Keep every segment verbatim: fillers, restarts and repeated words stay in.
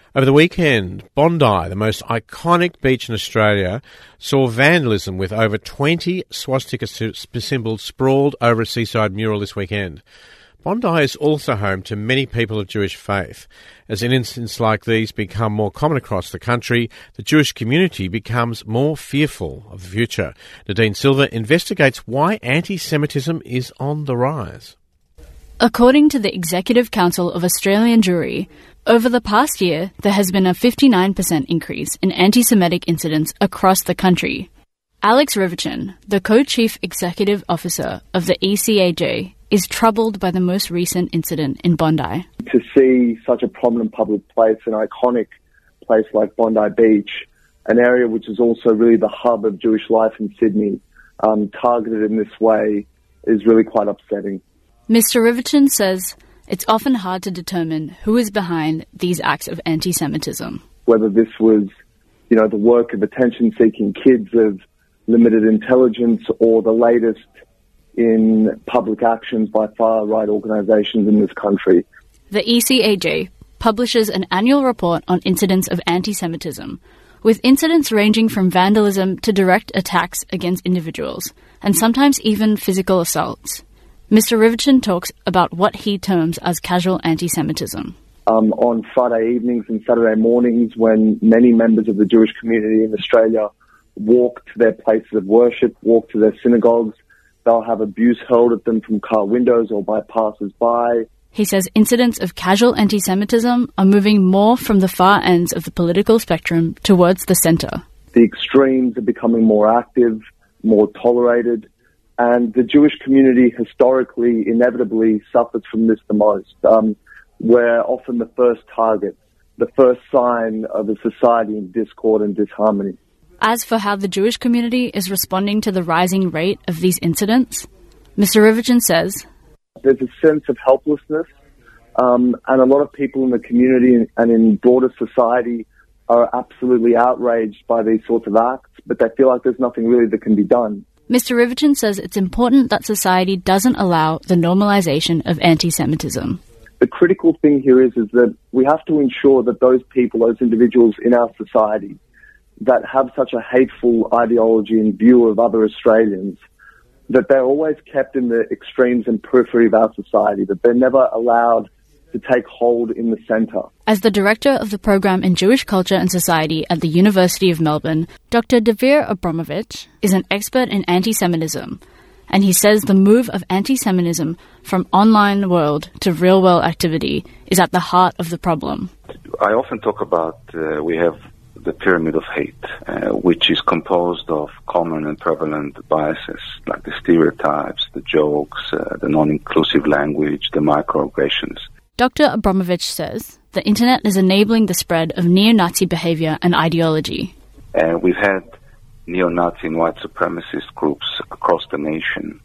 Over the weekend, Bondi, the most iconic beach in Australia, saw vandalism with over twenty swastika symbols sprawled over a seaside mural this weekend. Bondi is also home to many people of Jewish faith. As incidents like these become more common across the country, the Jewish community becomes more fearful of the future. Nadine Silva investigates why anti-Semitism is on the rise. According to the Executive Council of Australian Jewry, over the past year, there has been a fifty-nine percent increase in anti-Semitic incidents across the country. Alex Rivichin, the co-chief executive officer of the E C A J, is troubled by the most recent incident in Bondi. To see such a prominent public place, an iconic place like Bondi Beach, an area which is also really the hub of Jewish life in Sydney, um, targeted in this way is really quite upsetting. Mister Rivichin says it's often hard to determine who is behind these acts of anti-Semitism. Whether this was, you know, the work of attention-seeking kids of limited intelligence or the latest in public actions by far-right organisations in this country. The E C A J publishes an annual report on incidents of anti-Semitism, with incidents ranging from vandalism to direct attacks against individuals, and sometimes even physical assaults. Mister Rivichin talks about what he terms as casual anti-Semitism. Um, on Friday evenings and Saturday mornings, when many members of the Jewish community in Australia walk to their places of worship, walk to their synagogues, they'll have abuse hurled at them from car windows or by passers-by. He says incidents of casual anti-Semitism are moving more from the far ends of the political spectrum towards the centre. The extremes are becoming more active, more tolerated, and the Jewish community historically, inevitably, suffers from this the most. Um, we're often the first target, the first sign of a society in discord and disharmony. As for how the Jewish community is responding to the rising rate of these incidents, Mister Rivichin says, there's a sense of helplessness, um, and a lot of people in the community and in broader society are absolutely outraged by these sorts of acts, but they feel like there's nothing really that can be done. Mister Rivichin says it's important that society doesn't allow the normalization of anti-Semitism. The critical thing here is, is that we have to ensure that those people, those individuals in our society that have such a hateful ideology and view of other Australians, that they're always kept in the extremes and periphery of our society, that they're never allowed to take hold in the centre. As the director of the program in Jewish Culture and Society at the University of Melbourne, Doctor Davir Abramovich is an expert in anti-Semitism, and he says the move of anti-Semitism from online world to real-world activity is at the heart of the problem. I often talk about uh, we have the pyramid of hate, uh, which is composed of common and prevalent biases, like the stereotypes, the jokes, uh, the non-inclusive language, the microaggressions. Doctor Abramovich says the internet is enabling the spread of neo-Nazi behaviour and ideology. Uh, we've had neo-Nazi and white supremacist groups across the nation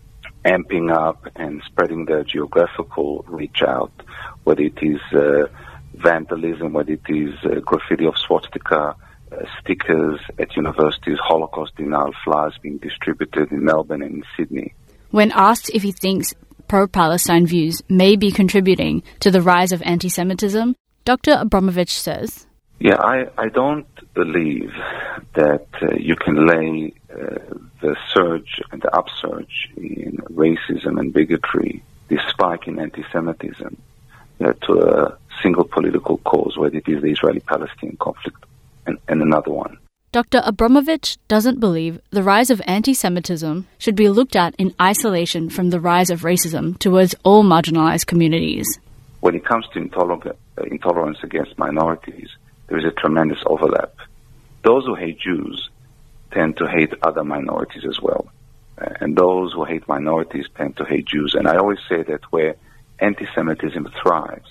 amping up and spreading their geographical reach out, whether it is uh, vandalism, whether it is uh, graffiti of swastika, uh, stickers at universities, Holocaust denial flyers being distributed in Melbourne and in Sydney. When asked if he thinks pro-Palestine views may be contributing to the rise of anti-Semitism, Doctor Abramovich says, Yeah, I, I don't believe that uh, you can lay uh, the surge and the upsurge in racism and bigotry, this spike in anti-Semitism, uh, to a single political cause, whether it is the Israeli-Palestinian conflict and, and another one. Doctor Abramovich doesn't believe the rise of anti-Semitism should be looked at in isolation from the rise of racism towards all marginalized communities. When it comes to intoler- intolerance against minorities, there is a tremendous overlap. Those who hate Jews tend to hate other minorities as well. Uh, and those who hate minorities tend to hate Jews. And I always say that where anti-Semitism thrives,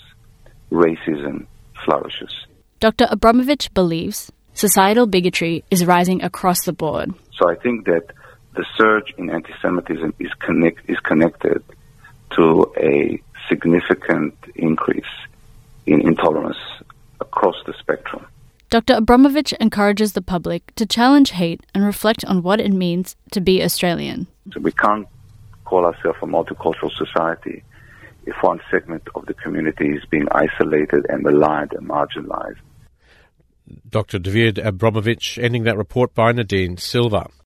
racism flourishes. Doctor Abramovich believes societal bigotry is rising across the board. So I think that the surge in anti-Semitism is, connect, is connected to a significant increase in intolerance across the spectrum. Doctor Abramovich encourages the public to challenge hate and reflect on what it means to be Australian. So we can't call ourselves a multicultural society if one segment of the community is being isolated and maligned and marginalized. Doctor David Abramovich ending that report by Nadine Silva.